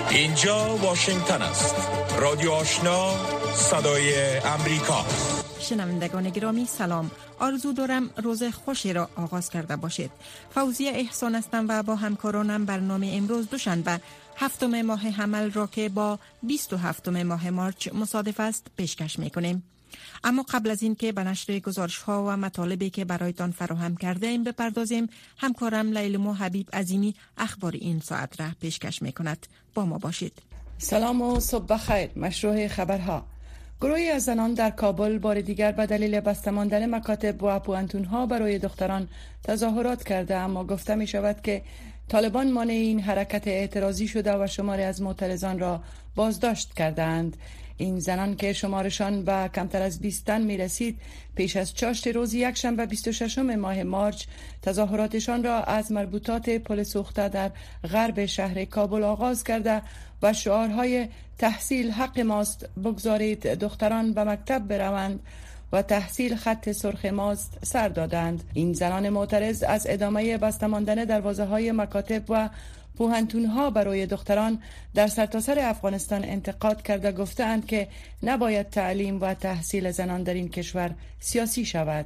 اینجا واشنگتن است. رادیو آشنا، صدای امریکا. شنوندگان گرامی سلام. آرزو دارم روز خوشی را آغاز کرده باشید. فوزیه احسان هستم و با همکارانم برنامه امروز دوشنبه 7 ماه حمل را که با 27 ماه مارچ مصادف است پیشکش میکنیم. اما قبل از این که به نشر گزارش ها و مطالبی که برایتان فراهم کرده ایم بپردازیم، همکارم لیلمو حبیب عظیمی اخبار این ساعت را پیشکش میکند. با ما باشید. سلام و صبح بخیر. مشروع خبرها: گروهی از زنان در کابل بار دیگر به دلیل بسته ماندن مکاتب و پوانتون‌ها برای دختران تظاهرات کرده، اما گفته می شود که طالبان مانع این حرکت اعتراضی شده و شماری از معترضان را بازداشت کردند. این زنان که شمارشان به کمتر از 20 تن می رسید، پیش از چاشت روز یکشنبه 26 ماه مارچ تظاهراتشان را از مربوطات پل سوخته در غرب شهر کابل آغاز کرده و شعارهای تحصیل حق ماست، بگذارید دختران به مکتب بروند و تحصیل خط سرخ ماست سر دادند. این زنان معترض از ادامه بسته ماندن دروازه‌های مکاتب و پوهنتون‌ها برای دختران در سرتاسر افغانستان انتقاد کرده گفتند که نباید تعلیم و تحصیل زنان در این کشور سیاسی شود.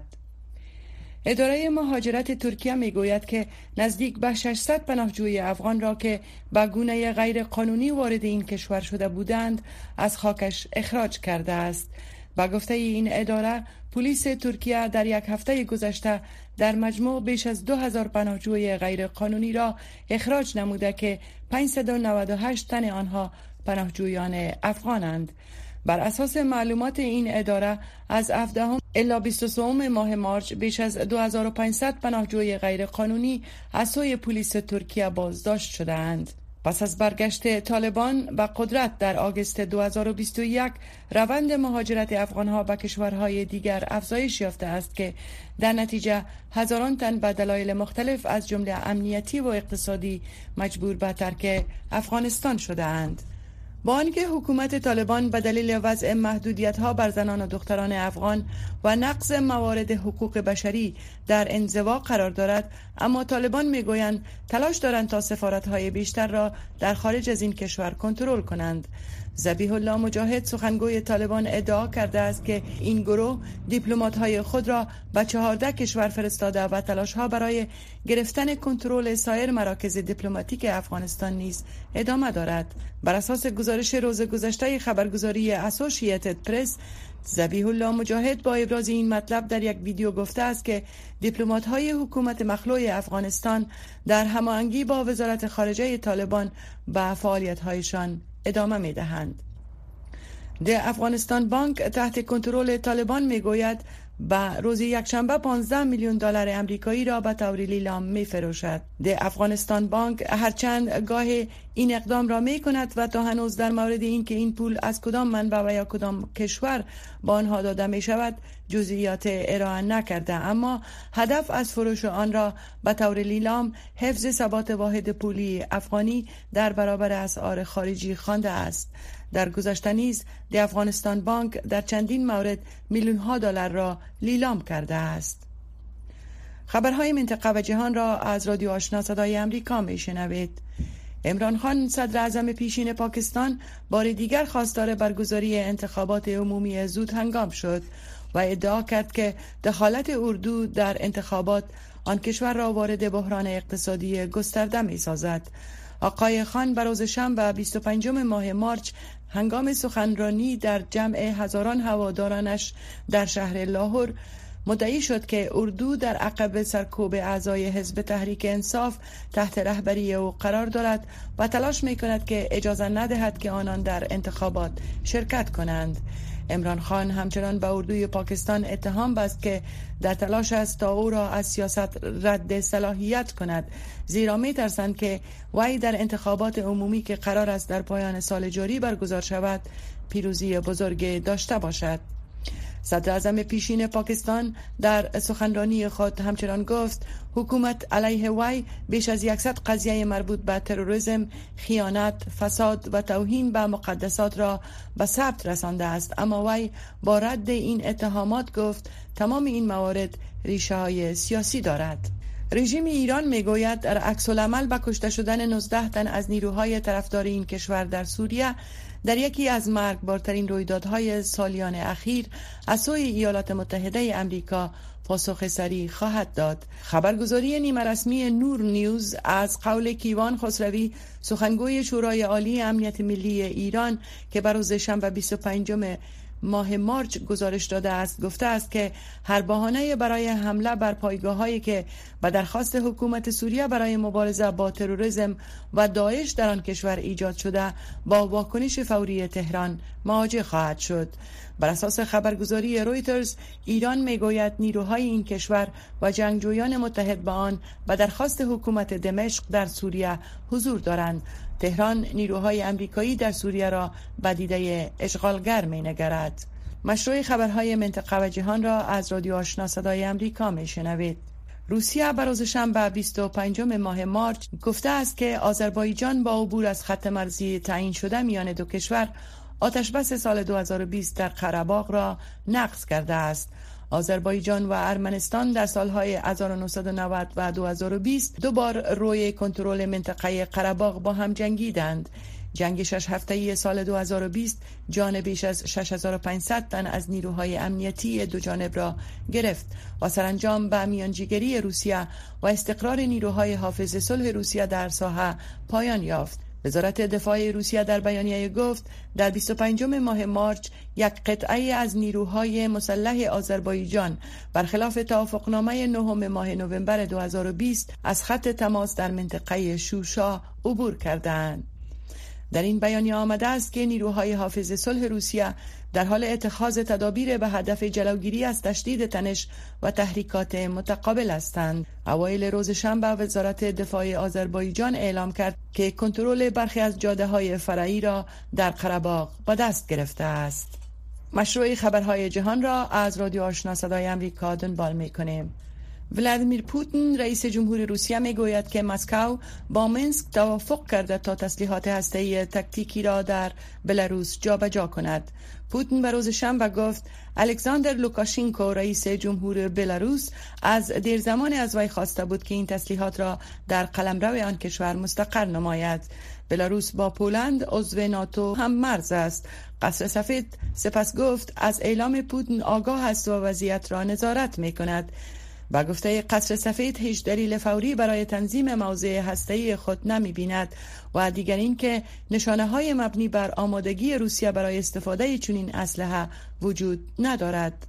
اداره مهاجرت ترکیه میگوید که نزدیک به 600 پناهجوی افغان را که به گونه غیر قانونی وارد این کشور شده بودند از خاکش اخراج کرده است. با گفته این اداره، پلیس ترکیه در یک هفته گذشته در مجموع بیش از 2000 پناهجوی غیر قانونی را اخراج نموده که 598 تن آنها پناهجویان افغانند. بر اساس معلومات این اداره از 17 الی 23 ماه مارچ بیش از 2500 پناهجوی غیر قانونی از سوی پلیس ترکیه بازداشت شده‌اند. پس از برگشت طالبان به قدرت در آگوست 2021 روند مهاجرت افغانها به کشورهای دیگر افزایش یافته است که در نتیجه هزاران تن به دلایل مختلف از جمله امنیتی و اقتصادی مجبور به ترک افغانستان شده اند. با آنکه حکومت طالبان به دلیل وضع محدودیت‌ها بر زنان و دختران افغان و نقض موارد حقوق بشری در انزوا قرار دارد، اما طالبان میگویند تلاش دارند تا سفارت‌های بیشتر را در خارج از این کشور کنترل کنند. ذبیح الله مجاهد سخنگوی طالبان ادعا کرده است که این گروه دیپلمات‌های خود را به 14 کشور فرستاده و تلاش‌ها برای گرفتن کنترل سایر مراکز دیپلماتیک افغانستان نیز ادامه دارد. بر اساس گزارش روز گذشته خبرگزاری اسوسییتد پرس، ذبیح الله مجاهد با ابراز این مطلب در یک ویدیو گفته است که دیپلمات‌های حکومت مخلوع افغانستان در هماهنگی با وزارت خارجه طالبان به فعالیت‌هایشان ادامه می‌دهند. ده افغانستان بانک تحت کنترل طالبان میگوید به روز یکشنبه 15 میلیون دلار امریکایی را به طور لیلام می‌فروشد. ده افغانستان بانک هرچند گاه این اقدام را می‌کند و تا هنوز در مورد اینکه این پول از کدام منبع و یا کدام کشور به آنها داده می‌شود جزئیات ارائه نکرده، اما هدف از فروش آن را به طور لیلام حفظ ثبات واحد پولی افغانی در برابر اسعار خارجی خوانده است. در گذشته نیز دی افغانستان بانک در چندین مورد میلیون ها دلار را لیلام کرده است. خبرهای منطقه و جهان را از رادیو آشنا صدای امریکا میشنوید. عمران خان صدر اعظم پیشین پاکستان بار دیگر خواستار برگزاری انتخابات عمومی زود هنگام شد و ادعا کرد که دخالت اردو در انتخابات آن کشور را وارد بحران اقتصادی گسترده می سازد. آقای خان بر روز شنبه 25 ماه مارچ هنگام سخنرانی در جمع هزاران هوادارانش در شهر لاهور مدعی شد که اردو در عقب سرکوب اعضای حزب تحریک انصاف تحت رهبری او قرار دارد و تلاش می کند که اجازه ندهد که آنان در انتخابات شرکت کنند. عمران خان همچنان به اردوی پاکستان اتهام بست که در تلاش است تا او را از سیاست رد صلاحیت کند، زیرا می ترسند که وی در انتخابات عمومی که قرار است در پایان سال جاری برگزار شود پیروزی بزرگ داشته باشد. صدر اعظم پیشین پاکستان در سخنرانی خود همچنان گفت حکومت علیه وی بیش از 100 قضیه مربوط به تروریسم، خیانت، فساد و توهین به مقدسات را به ثبت رسانده است، اما وی با رد این اتهامات گفت تمام این موارد ریشه های سیاسی دارد. رژیم ایران میگوید در عکس العمل به کشته شدن 19 تن از نیروهای طرفدار این کشور در سوریه در یکی از مرگبارترین رویدادهای سالیان اخیر از سوی ایالات متحده آمریکا پاسخ سریع خواهد داد. خبرگزاری نیمه رسمی نور نیوز از قول کیوان خسروی سخنگوی شورای عالی امنیت ملی ایران که بر روز شنبه 25 ماه مارچ گزارش داده است گفته است که هر بهانه برای حمله بر پایگاه‌هایی که به درخواست حکومت سوریه برای مبارزه با تروریسم و داعش در آن کشور ایجاد شده با واکنش فوری تهران مواجه خواهد شد. بر اساس خبرگزاری رویترز ایران میگوید نیروهای این کشور و جنگجویان متحد با آن به درخواست حکومت دمشق در سوریه حضور دارند. تهران نیروهای آمریکایی در سوریه را به دیده اشغالگر می‌نگرد. مشروع خبرهای منطقه و جهان را از رادیو آشنا صدای آمریکا میشنوید. روسیه بر روز شنبه 25 ماه مارچ گفته است که آذربایجان با عبور از خط مرزی تعیین شده میان دو کشور آتشبس سال 2020 در قره‌باغ را نقض کرده است. آذربایجان و ارمنستان در سالهای 1990 و 2020 دو بار روی کنترل منطقه قره‌باغ با هم جنگیدند. جنگ 6 هفته‌ای سال 2020 جان بیش از 6500 تن از نیروهای امنیتی دو جانب را گرفت و سرانجام به میانجیگری روسیه و استقرار نیروهای حافظ صلح روسیه در ساحه پایان یافت. وزارت دفاع روسیه در بیانیه گفت در 25 ماه مارچ یک قطعه از نیروهای مسلح آذربایجان برخلاف توافقنامه 9 ماه نوامبر 2020 از خط تماس در منطقه شوشا عبور کردند. در این بیانیه آمده است که نیروهای حافظ صلح روسیه در حال اتخاذ تدابیر به هدف جلوگیری از تشدید تنش و تحریکات متقابل هستند. اوایل روز شنبه وزارت دفاع آذربایجان اعلام کرد که کنترل برخی از جاده‌های فرعی را در قره‌باغ به دست گرفته است. مشروع خبرهای جهان را از رادیو آشنا صدای آمریکا دنبال می‌کنیم. ولادیمیر پوتین رئیس جمهور روسیه میگوید که مسکو با مینسک توافق کرده تا تسلیحات هسته‌ای تاکتیکی را در بلاروس جابجا کند. پوتین به روز شنبه گفت الکساندر لوکاشنکو رئیس جمهور بلاروس از دیر زمان از وی خواسته بود که این تسلیحات را در قلمرو آن کشور مستقر نماید. بلاروس با پولند عضو ناتو هم مرز است. قصر سفید سپس گفت از اعلام پوتین آگاه است و وضعیت را نظارت می‌کند. با گفته قصر سفید هیچ دلیل فوری برای تنظیم موضع هسته‌ای خود نمی‌بیند و دیگر این که نشانه‌های مبنی بر آمادگی روسیه برای استفاده چنین اسلحه وجود ندارد.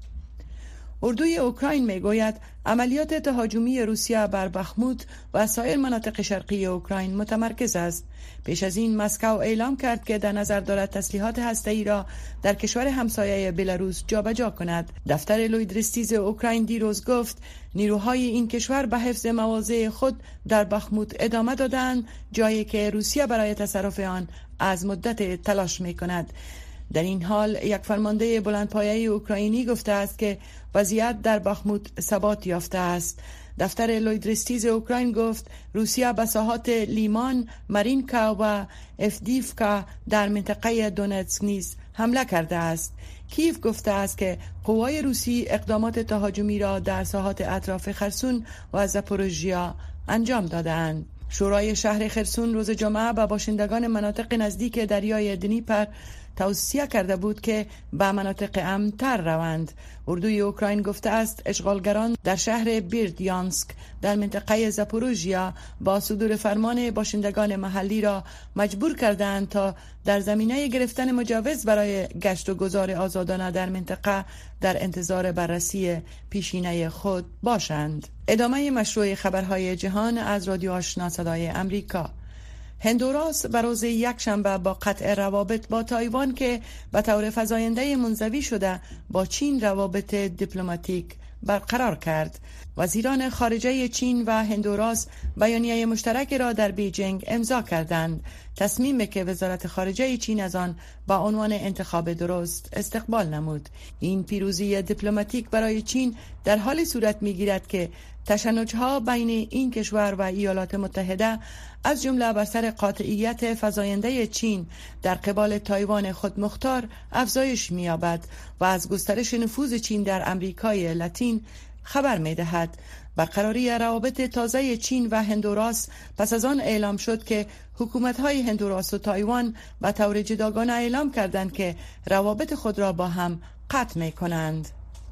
اردوی اوکراین میگوید عملیات تهاجمی روسیه بر بخموت و سایر مناطق شرقی اوکراین متمرکز است. پیش از این مسکو اعلام کرد که در نظر دارد تسلیحات هسته‌ای را در کشور همسایه بلاروس جابجا کند. دفتر لویدرستیز اوکراین دیروز گفت نیروهای این کشور به حفظ مواضع خود در بخموت ادامه دادند، جایی که روسیه برای تصرف آن از مدت تلاش می‌کند. در این حال یک فرمانده بلندپایه اوکراینی گفته است که وضعیت در بخموت ثبات یافته است. دفتر لویدرستیز اوکراین گفت روسیه به ساحات لیمان، مارینکا و افدیفکا در منطقه دونتسک نیز حمله کرده است. کیف گفته است که قوای روسی اقدامات تهاجمی را در ساحات اطراف خرسون و زاپوروژیا انجام دادند. شورای شهر خرسون روز جمعه به باشندگان مناطق نزدیک دریای دنیپر توصیه کرده بود که به مناطق امن‌تر روند. اردوی اوکراین گفته است اشغالگران در شهر بیردیانسک در منطقه زاپوروژیا با صدور فرمان باشندگان محلی را مجبور کردند تا در زمینه گرفتن مجوز برای گشت و گذار آزادانه در منطقه در انتظار بررسی پیشینه خود باشند. ادامه مشروع خبرهای جهان از رادیو آشنا صدای آمریکا. هندوراس بر روز یکشنبه با قطع روابط با تایوان که به طور فزاینده منزوی شده با چین روابط دیپلماتیک برقرار کرد. وزیران خارجه چین و هندوراس بیانیه مشترک را در بیجینگ امضا کردند، تصمیمی که وزارت خارجه چین از آن با عنوان انتخاب درست استقبال نمود. این پیروزی دیپلماتیک برای چین در حال صورت می‌گیرد که تشنج‌ها بین این کشور و ایالات متحده از جمله بر سر قاطعیت فزاینده چین در قبال تایوان خودمختار افزایش می‌یابد و از گسترش نفوذ چین در امریکای لاتین خبر می‌دهد. برقراری روابط تازه چین و هندوراس پس از آن اعلام شد که حکومت‌های هندوراس و تایوان به طور جداگانه اعلام کردند که روابط خود را با هم قطع می‌کنند.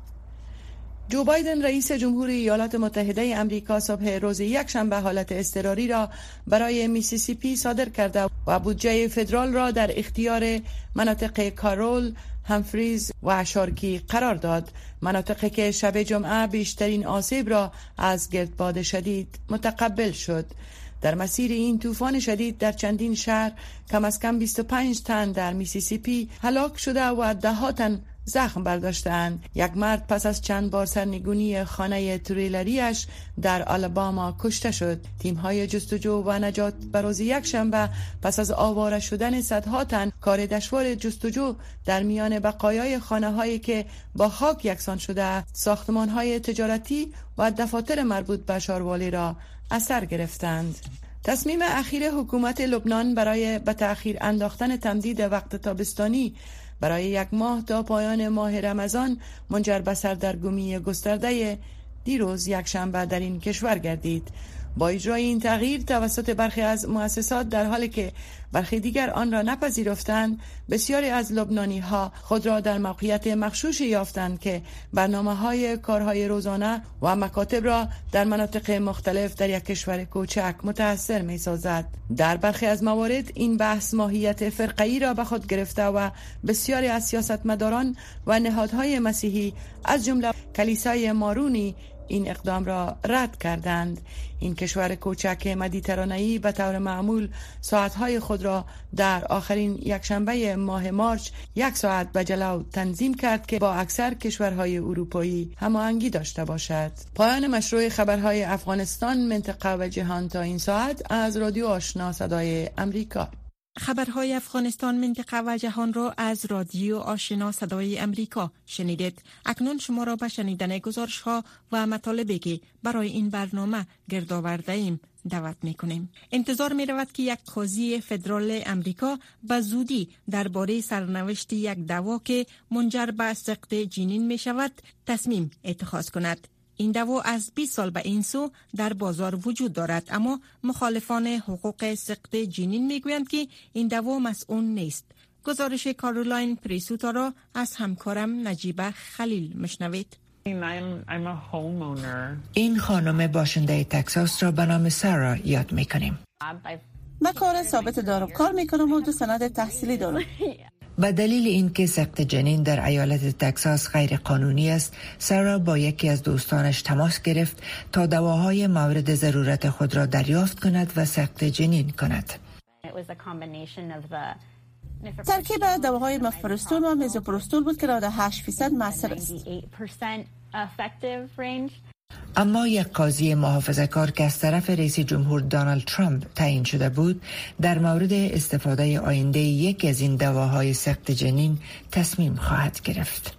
جو بایدن رئیس جمهوری ایالات متحده امریکا صبح روز یکشنبه حالت اضطراری را برای میسیسیپی صادر کرده و بودجه فدرال را در اختیار مناطق کارول، همفریز و شارکی قرار داد، مناطقی که شب جمعه بیشترین آسیب را از گردباد شدید متقبل شد. در مسیر این طوفان شدید در چندین شهر کم از کم 25 تن در میسیسیپی هلاک شده و ده‌ها تن زخم برداشتند. یک مرد پس از چند بار سرنگونی خانه تریلریش در آلاباما کشته شد. تیم‌های جستجو و نجات بروز یکشنبه پس از آواره شدن صدها تن کار دشوار جستجو در میان بقایای خانه‌هایی که با خاک یکسان شده، ساختمان‌های تجارتی و دفاتر مربوط به شاروالی را اثر گرفتند. تصمیم اخیر حکومت لبنان برای به تأخیر انداختن تمدید وقت تابستانی برای یک ماه تا پایان ماه رمضان منجر به سردرگمی گسترده دیروز یکشنبه در این کشور گردید. با اجرای این تغییر توسط برخی از مؤسسات در حالی که برخی دیگر آن را نپذیرفتند، بسیاری از لبنانی‌ها خود را در موقعیت مغشوشی یافتند که برنامه‌های کارهای روزانه و مکاتب را در مناطق مختلف در یک کشور کوچک متأثر می‌سازد. در برخی از موارد این بحث ماهیت فرقه‌ای را به خود گرفته و بسیاری از سیاستمداران و نهادهای مسیحی از جمله کلیسای مارونی این اقدام را رد کردند. این کشور کوچک مدیترانه‌ای به طور معمول ساعتهای خود را در آخرین یکشنبه ماه مارچ 1 ساعت به جلو تنظیم کرد که با اکثر کشورهای اروپایی هماهنگی داشته باشد. پایان مشروع خبرهای افغانستان، منطقه و جهان تا این ساعت از رادیو آشنا صدای امریکا. خبرهای افغانستان، منطقه و جهان را از رادیو آشنا صدای امریکا شنیدید. اکنون شما را به شنیدن گزارش‌ها و مطالبی که برای این برنامه گرد آورده ایم دعوت می‌کنیم. انتظار می‌رود که یک قاضی فدرال امریکا به زودی درباره سرنوشت یک دعوا که منجر به سقط جنین می‌شود تصمیم اتخاذ کند. این دعوا از 20 سال به این سو در بازار وجود دارد، اما مخالفان حقوق سقط جنین میگویند که این دعوا مسئول نیست. گزارش کارولاین پریسوتا را از همکارم نجیبه خلیل مشنوید. این خانم باشنده تگزاس را به نام سارا یاد میکنیم. من کار ثابت دارم، کار میکنم و 2 سند تحصیلی دارم. به دلیل اینکه سقط جنین در ایالت تگزاس غیر قانونی است، سارا با یکی از دوستانش تماس گرفت تا دواهای مورد ضرورت خود را دریافت کند و سقط جنین کند. ترکیب دواهای مفپرستول و میزوپرستول بود که 98% مؤثر است. اما یک قاضی محافظه‌کار که از طرف رئیس جمهور دونالد ترامپ تعیین شده بود در مورد استفاده آینده یک از این دواهای سقط جنین تصمیم خواهد گرفت.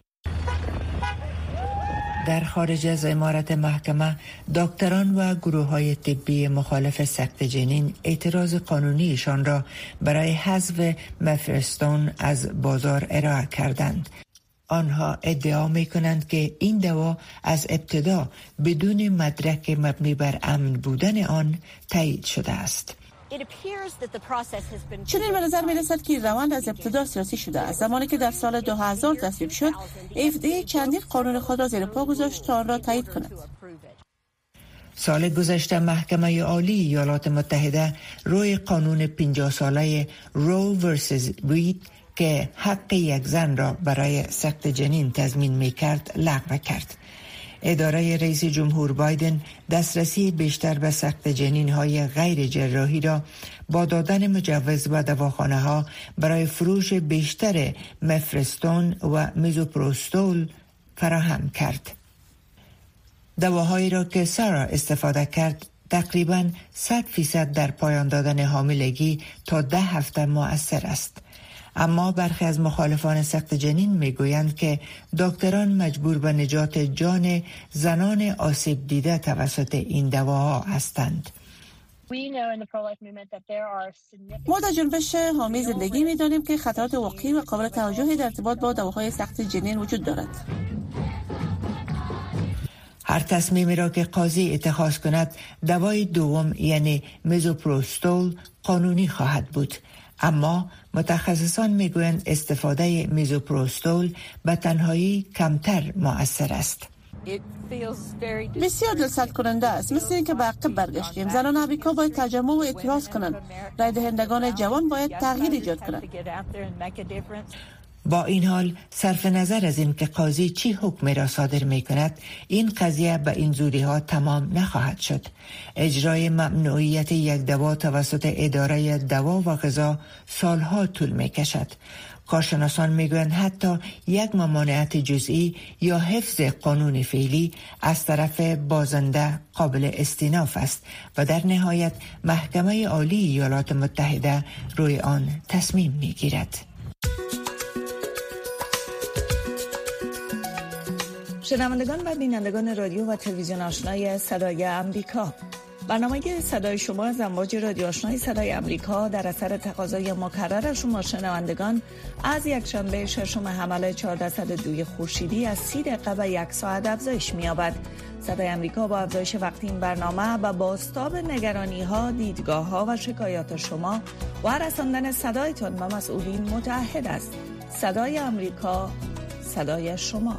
در خارج از عمارت محکمه، دکتران و گروه‌های طبی مخالف سقط جنین اعتراض قانونیشان را برای حذف مفپرستون از بازار ارائه کردند. آنها ادعا می‌کنند که این دوا از ابتدا بدون مدرک مبنی بر امن بودن آن تایید شده است. چنین به نظر می‌رسد که روند از ابتدا سیاسی شده است. زمانی که در سال 2000 تصویب شد، FDA چندین قانون خود را زیر پا گذاشت تا آن را تایید کند. سال گذشته محکمه عالی ایالات متحده روی قانون 50 ساله رو ورسس وید که حق یک زن را برای سقط جنین تضمین می‌کرد لغو کرد. اداره رئیس جمهور بایدن دسترسی بیشتر به سقط جنین‌های غیر جراحی را با دادن مجوز به دواخانه‌ها برای فروش بیشتر مفپرستون و میزوپرستول فراهم کرد. دواهایی را که سارا استفاده کرد تقریباً 100% در پایان دادن حاملگی تا 10 هفته مؤثر است. اما برخی از مخالفان سقط جنین میگویند که دکتران مجبور به نجات جان زنان آسیب دیده توسط این دواها هستند. ما در جنبش حامی زندگی می‌دانیم که خطرات واقعی و قابل توجهی در ارتباط با دواهای سقط جنین وجود دارد. هر تصمیمی را که قاضی اتخاذ کند دوای دوم یعنی میزوپروستول قانونی خواهد بود. اما متخصصان میگویند استفاده میزوپروستول به تنهایی کمتر مؤثر است. بسیار دلسرد کننده است. مثل اینکه به عقب برگشتیم. زنان آمریکا باید تجمع و اعتراض کنند. رای دهندگان جوان باید تغییر ایجاد کنند. با این حال صرف نظر از این که قاضی چی حکمی را صادر می کند، این قضیه به این زودی ها تمام نخواهد شد. اجرای ممنوعیت یک دوا توسط اداره دوا و غذا سالها طول می کشد. کارشناسان میگویند حتی یک ممانعت جزئی یا حفظ قانون فعلی از طرف بازنده قابل استیناف است و در نهایت محکمه عالی ایالات متحده روی آن تصمیم میگیرد. شنوندگان و بینندگان رادیو و تلویزیون آشنای صدای امریکا، برنامه صدای شما از امواج رادیو آشنای صدای امریکا در اثر تقاضای مکرر شما شنوندگان از یکشنبه ششم حمل 1402 خورشیدی از 30 دقیقه به 1 ساعت افزایش می‌یابد. صدای امریکا با افزایش وقت این برنامه و بازتاب نگرانی‌ها، دیدگاه‌ها و شکایات شما و رساندن صدایتان به مسئولین متعهد است. صدای امریکا، صدای شما.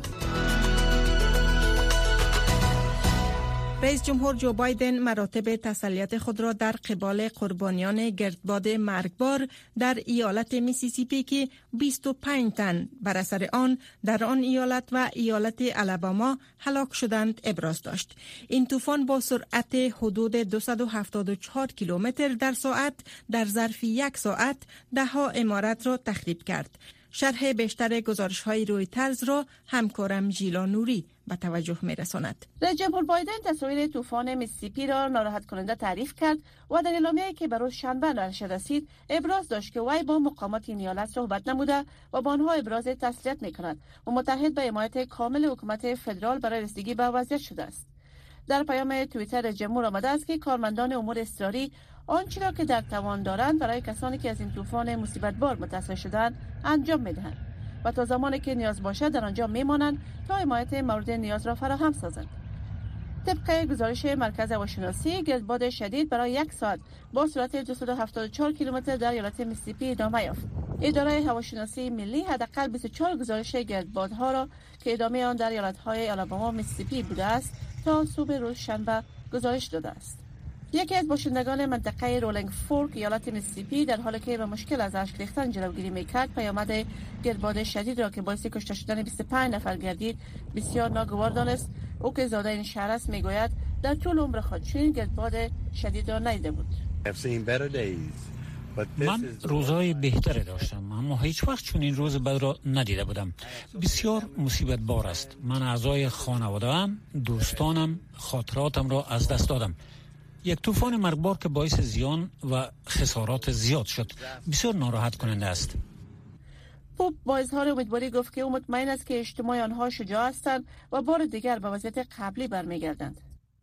رئیس جمهور جو بایدن مراتب تسلیت خود را در قبال قربانیان گردباد مرگبار در ایالت میسیسیپی که 25 تن بر اثر آن در آن ایالت و ایالت آلاباما هلاک شدند ابراز داشت. این طوفان با سرعت حدود 274 کیلومتر در ساعت در ظرف 1 ساعت 10 عمارت را تخریب کرد. شرح بیشتر گزارش‌های رویترز را همکارم ژیلا نوری به توجه می‌رساند. رئیس جمهور بایدن تصاویر طوفان میسیسیپی را ناراحت کننده تعریف کرد و در اعلامیه‌ای که به روز شنبه نشر رسید ابراز داشت که وی با مقامات این ایالت صحبت نموده و با آنها ابراز تسلیت می‌کند و متحد به حمایت کامل حکومت فدرال برای رسیدگی به وضعیت شده است. در پیام توییتر رئیس جمهور آمده است که کارمندان امور اضطراری آنچه را که در توان دارند برای کسانی که از این طوفان مصیبت‌بار متصل شدند انجام می‌دهند و تا زمانی که نیاز باشد در آنجا می‌مانند تا حمایت مورد نیاز را فراهم سازند. طبق گزارش مرکز هواشناسی، گردباد شدید برای 1 ساعت با سرعت 274 کیلومتر در ایالت میسیسیپی ادامه یافت. اداره هواشناسی ملی حداقل 24 گزارش گردبادها را که ادامه آن در ایالت‌های آلاباما و میسیسیپی بوده است تا صبح روز شنبه گزارش داده است. یکی از باشندگان منطقه رولینگ فورک ایالت میسیسیپی در حالی که به مشکل از اشک ریختن جلوگیری میکرد پیامد گردباد شدید را که باعث کشته شدن 25 نفر گردید بسیار ناگوار دانست. او که زاده این شهر است میگوید در طول عمر خود چنین گردباد شدید را ندیده بود. من روزهای بهتری داشتم اما هیچ وقت چنین روز بد را ندیده بودم. بسیار مصیبت بار است. من اعضای خانواده‌ام، دوستانم، خاطراتم را از دست دادم. یک طوفان مرگبار که باعث زیان و خسارات زیاد شد. بسیار ناراحت کننده است. پوپ با اظهار امیدواری گفت که او مطمئن است که اجتماع آنها شجاع هستند و بار دیگر به وضعیت قبلی برمیگردند.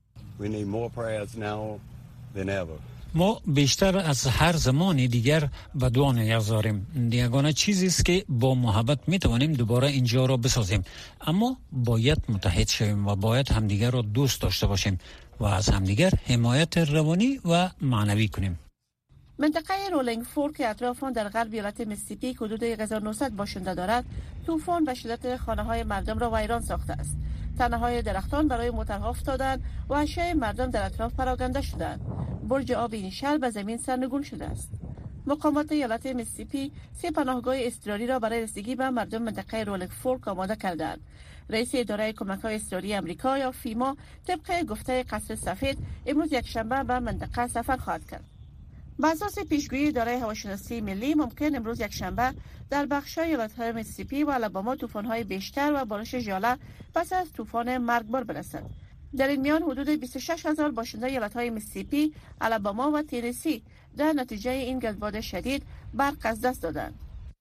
ما بیشتر از هر زمان دیگر به دعا نیاز داریم. یگانه چیزی است که با محبت می توانیم دوباره اینجا را بسازیم، اما باید متحد شویم و باید همدیگر را دوست داشته باشیم و از همدیگر حمایت روانی و معنوی کنیم. منطقه رولینگ فورک که اطراف آن در غرب ایالت میسیسیپی حدود 1900 باشنده دارد، طوفان به شدت خانه‌های مردم را ویران ساخته است. تنه‌های درختان برای موترها افتادند و اشیاء مردم در اطراف پراکنده شدند. برج آب این شهر به زمین سرنگون شده است. مقامات ایالت میسیسیپی 3 پناهگاه اضطراری را برای رسیدگی به مردم منطقه رولینگ فورک آماده کردند. رئیس اداره کمک‌های اضطراری آمریکا یا فیما طبق گفته قصر سفید امروز یکشنبه به منطقه سفر خواهد کرد. بر اساس پیشگویی اداره هواشناسی ملی ممکن امروز یکشنبه در بخش‌های ایالت‌های میسیسیپی و آلاباما طوفان‌های بیشتر و بارش ژاله پس از طوفان مرگبار برسد. در این میان حدود 26,000 باشنده ایالت‌های میسیسیپی، آلاباما و تنسی در نتیجه این گردباد شدید برق از دست دادند.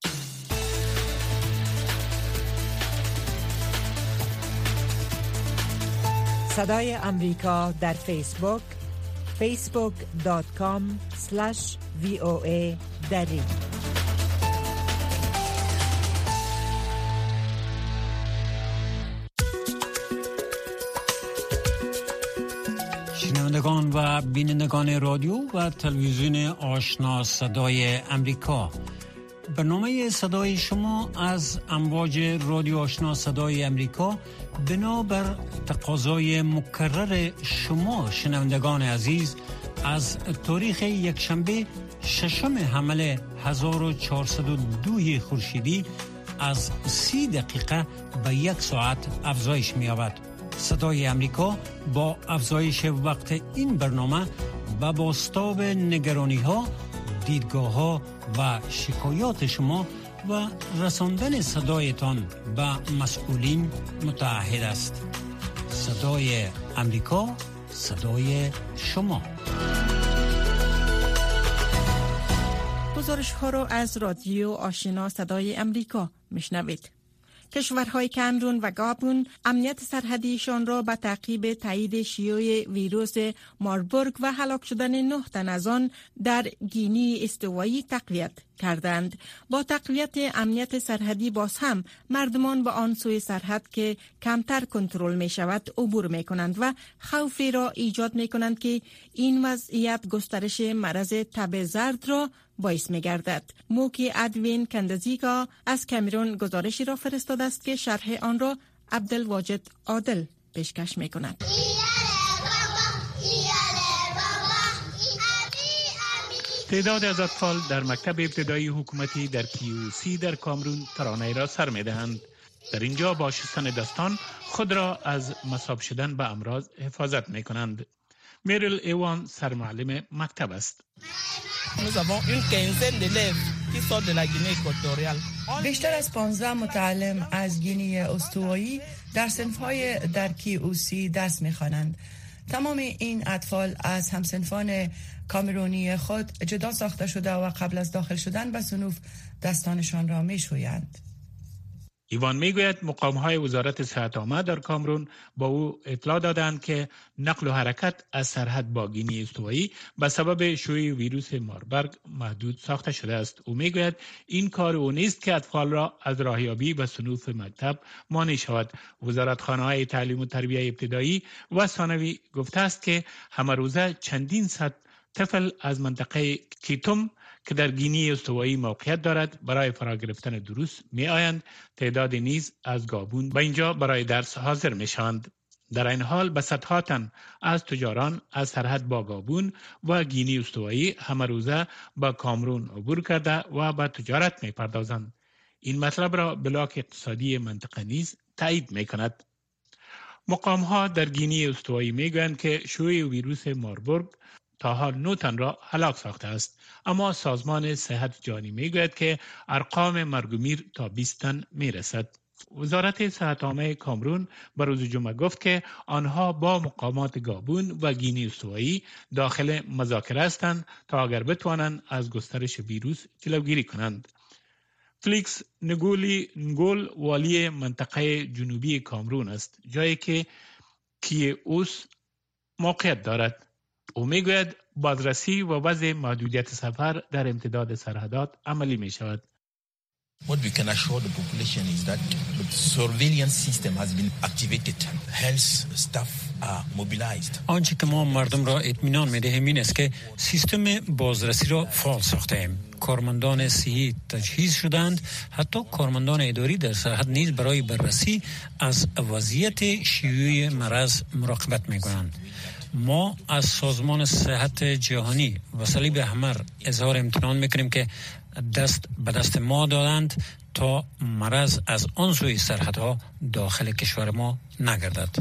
صدای امریکا در فیسبوک facebook.com/VOA دری. شنوندگان و بینندگان رادیو و تلویزیون آشنا صدای امریکا، برنامه صدای شما از امواج رادیو آشنا صدای امریکا بنابر تقاضای مکرر شما شنوندگان عزیز از تاریخ یکشنبه ششم حمل 1402 خورشیدی از 30 دقیقه به 1 ساعت افزایش می‌یابد. صدای امریکا با افزایش وقت این برنامه به بازتاب نگرانی‌ها، دیدگاه‌ها و شکایات شما و رساندن صدایتان به مسئولین متعهد است. صدای امریکا، صدای شما. گزارش ها را از رادیو آشنا صدای امریکا میشنوید. کشورهای کامرون و گابون امنیت سرحدیشان را به تعقیب تایید شیوع ویروس ماربورگ و هلاک شدن 9 تن از آن در گینی استوایی تقویت کردند. با تقویت امنیت سرحدی باز هم مردمان به آن سوی سرحد که کمتر کنترل می شود عبور می کنند و خوفی را ایجاد می کنند که این وضعیت گسترش مرض تب زرد را باعث می گردد. موکی ادوین کندزیگا از کامرون گزارشی را فرستاده است که شرح آن را عبدالواجد عادل پیشکش می کند. تعداد از اطفال در مکتب ابتدایی حکومتی در کیوسی در کامرون ترانه را سر می دهند. در اینجا با شستن دستان خود را از مصاب شدن به امراض حفاظت می کنند. میرل ایوان سرمعلم مکتب است. بیشتر از 15 متعلم از گینی استوایی در صنف‌های در کیوسی درس می‌خوانند. تمام این اطفال از همصنفان کامرونی خود جدا ساخته شده و قبل از داخل شدن به صنوف دستانشان را می‌شویند. ایوان میگوید مقام‌های وزارت صحت عامه در کامرون با او اطلاع دادند که نقل و حرکت از سرحد با گینی استوایی به سبب شیوع ویروس ماربورگ محدود ساخته شده است. او میگوید این کار او نیست که اطفال را از راهیابی به صنوف مکتب مانع شود. وزارتخانه‌های تعلیم و تربیت ابتدایی و ثانوی گفته است که همه روزه چندین صد طفل از منطقه کیتوم که در گینی استوایی موقعیت دارد برای فرا گرفتن دروس می آیند. تعداد نیز از گابون به اینجا برای درس حاضر می شوند. در این حال به صدها تن از تجاران از سرحد با گابون و گینی استوایی همه روزه با کامرون عبور کرده و به تجارت می پردازند. این مطلب را بلاک اقتصادی منطقه نیز تایید می کند. مقام ها در گینی استوایی می گویند که شیوع ویروس ماربورگ تا حال 9 تن را هلاک ساخته است، اما سازمان صحت جهانی میگوید که ارقام مرگ و میر تا 20 تن میرسد. وزارت صحت عامه کامرون به روز جمعه گفت که آنها با مقامات گابون و گینی استوایی داخل مذاکره هستند تا اگر بتوانند از گسترش ویروس جلوگیری کنند. فلیکس نگولی نگول والی منطقه جنوبی کامرون است، جایی که کیوس موقعیت دارد. او میگوید بازرسی و وضع محدودیت سفر در امتداد سرحدات عملی می شود. What we can assure the population is that the surveillance system has been activated. Health staff are mobilized. آنچه که ما مردم را اطمینان می‌دهیم این است که سیستم بازرسی را فعال ساخته‌ایم. کارمندان صحی تجهیز شدند، حتی کارمندان اداری در سرحد نیز برای بررسی از وضعیت شیوع مرض مراقبت می‌کنند. ما از سازمان صحت جهانی و صلیب احمر اظهار امتنان میکنیم که دست به دست ما دادند تا مرض از آن سوی سرحدها داخل کشور ما نگردد.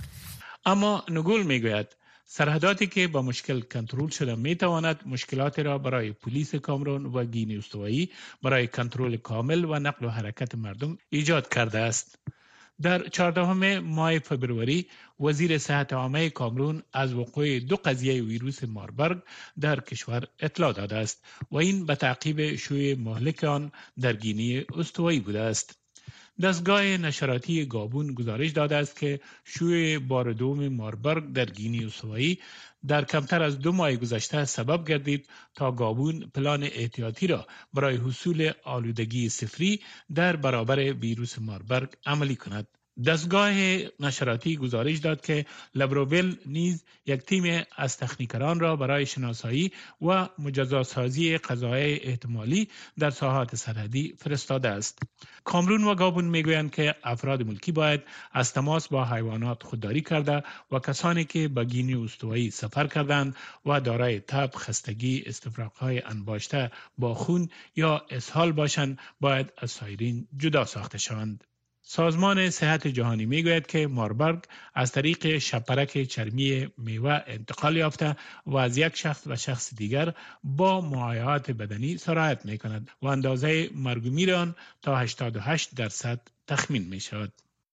اما نگول میگوید سرحداتی که با مشکل کنترل شده میتواند مشکلات را برای پلیس کامرون و گینی استوایی برای کنترل کامل و نقل و حرکت مردم ایجاد کرده است. در 14 ماه فبروری وزیر صحت عامه کامرون از وقوع 2 قضیه ویروس ماربورگ در کشور اطلاع داده است و این به تعقیب شیوع مهلک آن در گینی استوایی بوده است. دستگاه نشراتی گابون گزارش داده است که شیوع بار دوم ماربورگ در گینی استوایی در کمتر از 2 ماه گذشته سبب گردید تا گابون پلان احتیاطی را برای حصول آلودگی صفری در برابر ویروس ماربورگ عملی کند. دستگاه نشراتی گزارش داد که لبروویل نیز یک تیم از تکنیکران را برای شناسایی و مجزاسازی قضایای احتمالی در ساحات سرحدی فرستاده است. کامرون و گابون میگویند که افراد ملکی باید از تماس با حیوانات خودداری کرده و کسانی که به گینی استوایی سفر کردند و دارای تب، خستگی، استفراغ‌های انباشته با خون یا اسهال باشند باید از سایرین جدا ساخته شوند. سازمان صحت جهانی میگوید که ماربورگ از طریق شپرک چرمی میوه انتقال یافته و از یک شخص و شخص دیگر با معاینات بدنی سرایت میکند و اندازه مرگ و میر آن تا 88% تخمین می شود.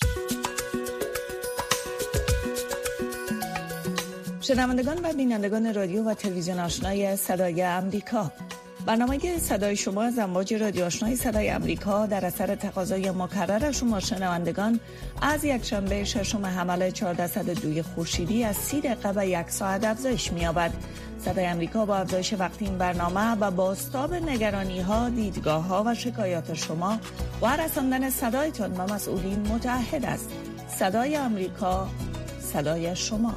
شنوندگان و بینندگان رادیو و تلویزیون آشنای صدای امریکا، برنامه صدای شما از امواج رادیو آشنای صدای امریکا در اثر تقاضای مکرر شما شنوندگان از یکشنبه ششم حمل 1402 خورشیدی از 30 دقیقه به 1 ساعت افزایش می‌یابد. صدای امریکا با افزایش وقت این برنامه و بازتاب نگرانی‌ها، دیدگاه‌ها و شکایات شما و رساندن صدایتان به مسئولین متعهد است. صدای امریکا، صدای شما.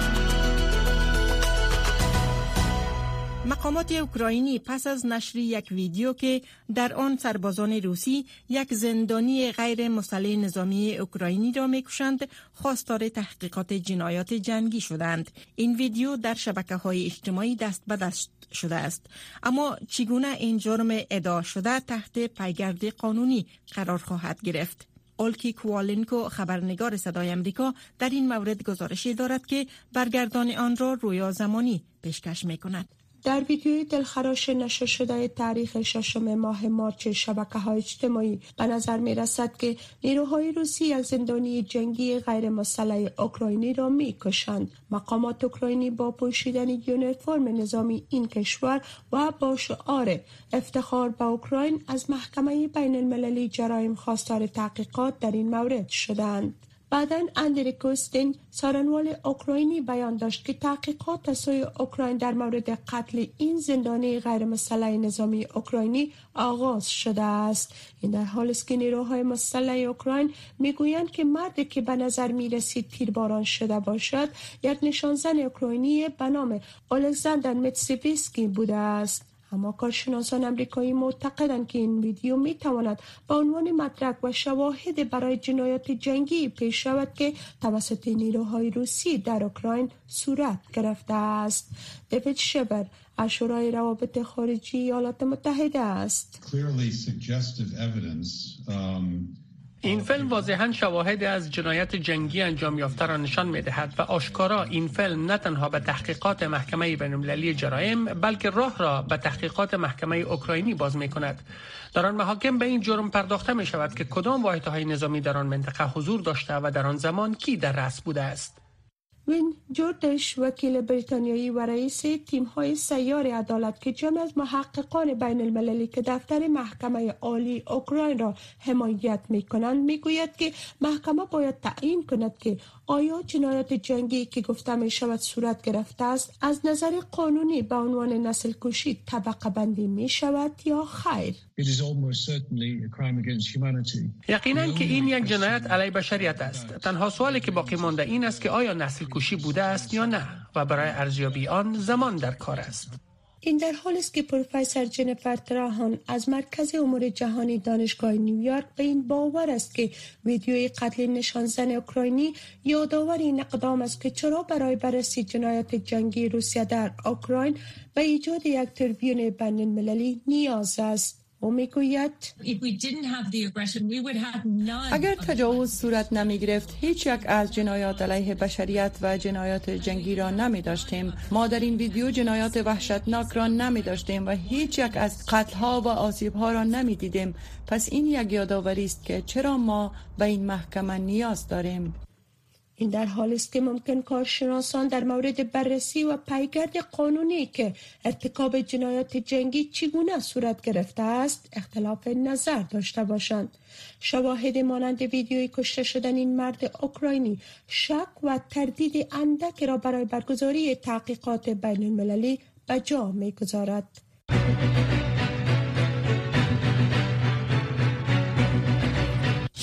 مقامات اوکراینی پس از نشر یک ویدیو که در آن سربازان روسی یک زندانی غیر مسلح نظامی اوکراینی را می‌کشند، خواستار تحقیقات جنایات جنگی شدند. این ویدیو در شبکه‌های اجتماعی دست به دست شده است. اما چگونه این جرم ادعا شده تحت پیگرد قانونی قرار خواهد گرفت؟ اولکی کوالنکو، خبرنگار صدای امریکا، در این مورد گزارشی دارد که برگردان آن را رویا زمانی پیشکش می‌کند. در ویدیوی دلخراش نشر شده تاریخ 6 ماه مارچ شبکه‌های اجتماعی به نظر می‌رسد که نیروهای روسی یک زندانی جنگی غیر مسلح اوکراینی را می‌کشند. مقامات اوکراینی با پوشیدن یونیفرم نظامی این کشور و با شعار افتخار به اوکراین از محکمه بین المللی جرایم خواستار تحقیقات در این مورد شدند. بعداً اندری کوستین، سارنوال اوکراینی، بیان داشت که تحقیقات از سوی اوکراین در مورد قتل این زندانی غیر مسلح نظامی اوکراینی آغاز شده است. این در حالی است که نیروهای مسلح اوکراین میگویند که مردی که به نظر میرسید تیرباران شده باشد یک نشانزن اوکراینی به نام الکساندر میتسیویسکی بوده است. اما کارشناسان امریکایی معتقدند که این ویدیو میتواند به عنوان مدرک و شواهد برای جنایات جنگی پیش رود که توسط نیروهای روسی در اوکراین صورت گرفته است. دیوید شبر از شورای روابط خارجی ایالات متحده است. این فیلم واضحاً شواهد از جنایت جنگی انجام یافته را نشان می‌دهد و آشکارا این فیلم نه تنها به تحقیقات محکمه بین‌المللی جرایم بلکه راه را به تحقیقات محکمه اوکراینی باز می‌کند. در آن محاکم به این جرم پرداخته می‌شود که کدام واحدهای نظامی در آن منطقه حضور داشته و در آن زمان کی در رأس بوده است. وین جوردش، وکیل بریتانیایی و رئیس تیم‌های سیار عدالت که جمع از محققان بین المللی که دفتر محکمه عالی اوکراین را حمایت می‌کنند، می‌گوید که محکمه باید تعیین کند که آیا جنایات جنگی که گفته می‌شود صورت گرفته است از نظر قانونی به عنوان نسل کشی طبقه بندی می‌شود یا خیر. یقیناً که این یک جنایت علیه بشریت است. تنها سوالی که باقی مانده این است که آیا نسل کشی بوده است یا نه و برای ارزیابی آن زمان در کار است. این در حالی است که پروفسور جنیفر تراهان از مرکز امور جهانی دانشگاه نیویورک به این باور است که ویدیوی قتل نشانزن اوکراینی یادآور این اقدام است که چرا برای بررسی جنایات جنگی روسیه در اوکراین به ایجاد یک تریبیون بین المللی نیاز است. او میگوید اگر تجاوز صورت نمی گرفت هیچ یک از جنایات علیه بشریت و جنایات جنگی را نمی داشتیم. ما در این ویدیو جنایات وحشتناک را نمی داشتیم و هیچ یک از قتل‌ها و آسیب‌ها را نمی دیدیم. پس این یک یادآوری است که چرا ما به این محکمه نیاز داریم. این در حالی است که ممکن کارشناسان در مورد بررسی و پیگرد قانونی که ارتکاب جنایات جنگی چگونه صورت گرفته است اختلاف نظر داشته باشند. شواهد مانند ویدیوی کشته شدن این مرد اوکراینی شک و تردید اندک را برای برگزاری تحقیقات بین المللی به جا می‌گذارد.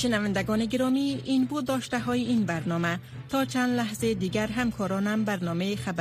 شنوندگان گرامی، این بود داشته های این برنامه. تا چند لحظه دیگر همکارانم برنامه خبر